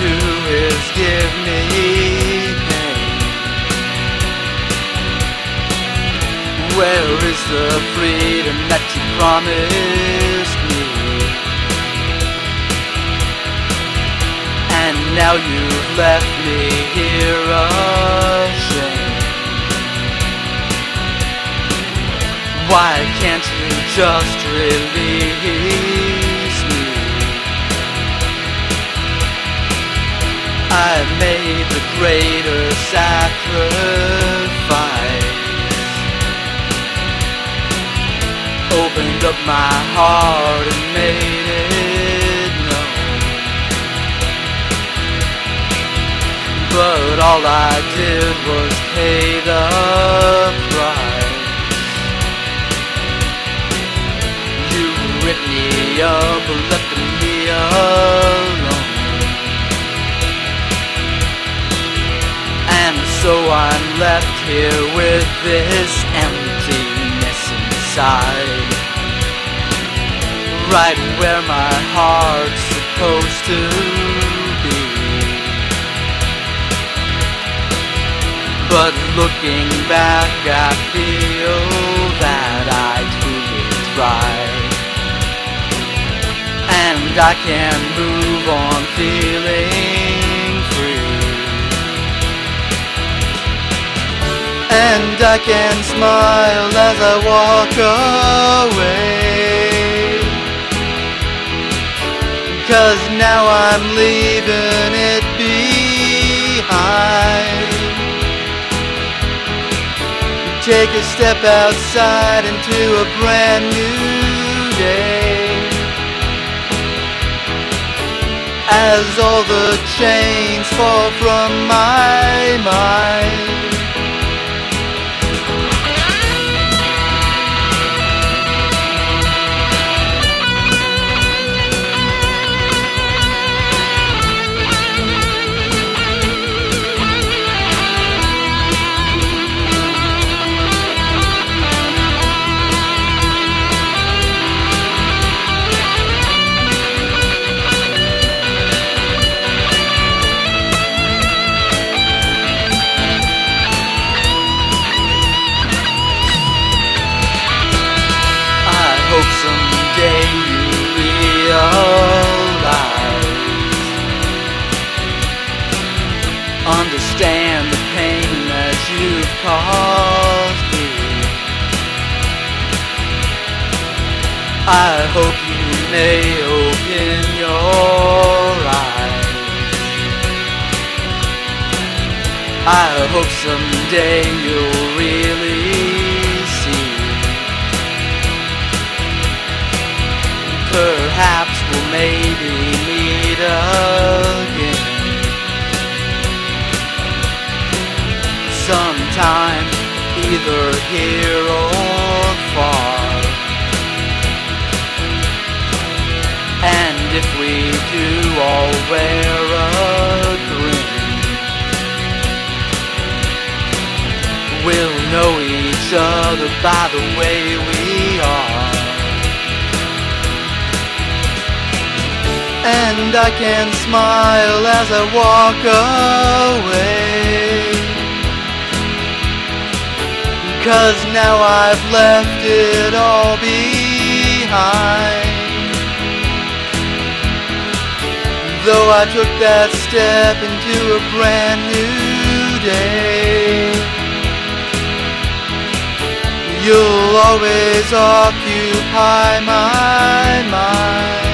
do is give me pain. Where is the freedom that you promised me? And now you've left me here ashamed. Why can't you just release me? I've made the greater sacrifice, opened up my heart and made it known. But all I did was pay the price. You ripped me up and left me alone. And so I'm left here with this emptiness inside, right where my heart's supposed to be. But looking back, I feel that I truly tried, and I can move on feeling free. And I can smile as I walk away, 'cause now I'm leaving it behind. Take a step outside into a brand new day, as all the chains fall from my mind. Hope someday you realize, understand the pain that you've caused me. I hope you may open your eyes. I hope someday you'll really see. Perhaps we'll maybe meet again sometime, either here or far. And if we do, I'll wear a grin. We'll know each other by the way we are. And I can smile as I walk away, 'cause now I've left it all behind. Though I took that step into a brand new day, you'll always occupy my mind.